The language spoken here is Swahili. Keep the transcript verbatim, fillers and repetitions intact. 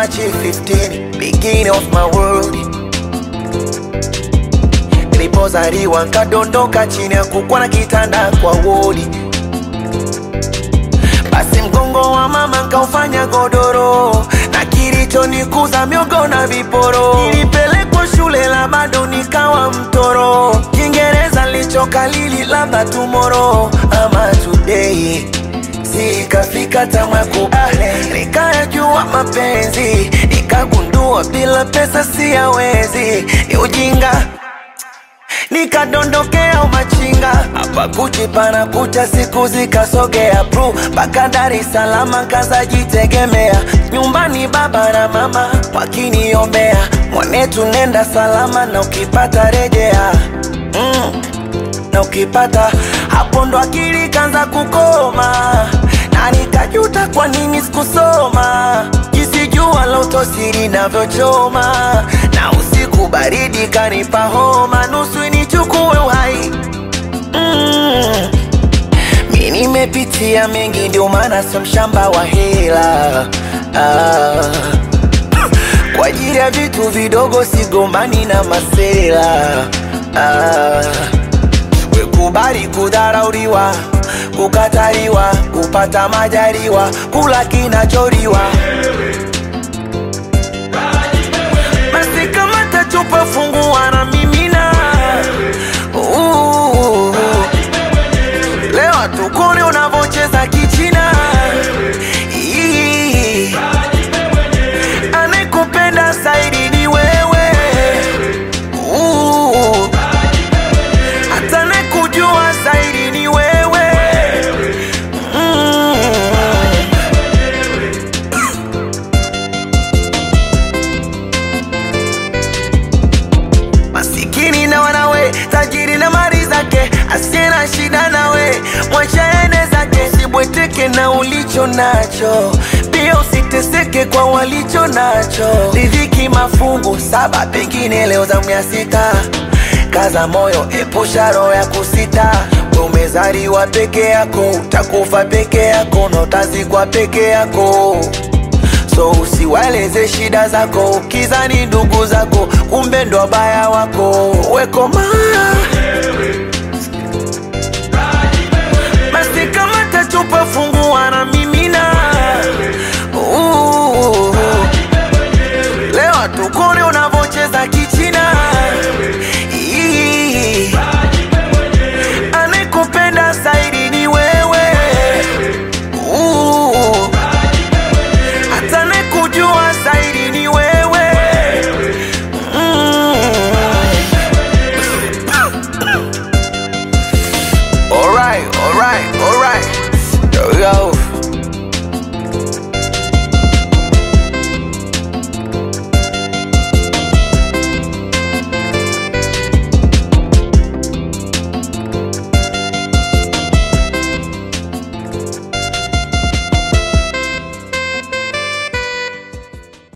March fifteenth, beginning of my world. Nilipozaliwa nkadondoka chini ya kukua na kitanda kwa wodi. Basi mgongo wa mama nkaufanya godoro, na kilicho nikuza miogo na viporo. Nilipelekwa shule la bado nikawa mtoro, Kiingereza lichoka lili labda tomorrow ama today. Sikafika tamaa kubale, nikayajua mapenzi, nikagundua bila pesa siyawezi. Ni ujinga, nikadondokea umachinga. Hapa kuchipana kucha siku zikasogea bro, mpaka Dar es Salaam kaza jitegemea. Nyumbani baba na mama wakiniombea, mwanetu nenda salama na ukipata rejea. mm. Na ukipata hapo ndo akili kanza kukoma, na nikajuta kwa nini sikusoma. Jisijua loto siri navyochoma, na usiku baridi kanipa homa, nusu nichukue uhai. mm. Mimi nimepitia mengi ndio maana sio mshamba wa hela. ah. Kwa ajili ya vitu vidogo sigombani na masela. ah. Kubali kudharauliwa, kukataliwa, kupata majaliwa, kula kinacholiwa. Basi kama tachupa fungua na mimina. uh, Leo tukone unavocheza kichina. Anekupenda zaidi ni wewe. uh, Kujua zaidi ni wewe. mm. Masikini na wanawe, tajiri na mali zake, asiye na shida nawe, mwacha ende zake. Sibweteke na ulicho nacho, pia usiteseke kwa walicho nacho. Riziki mafungu saba, pengine leo zamu ya sita. Kaza moyo, epusha roho ya kusita. Umezaliwa peke yako, utakufa peke yako, na utazikwa peke yako. So usiwaeleze shida zako, ukizani ndugu zako, kumbe ndo wabaya wako. Wekoma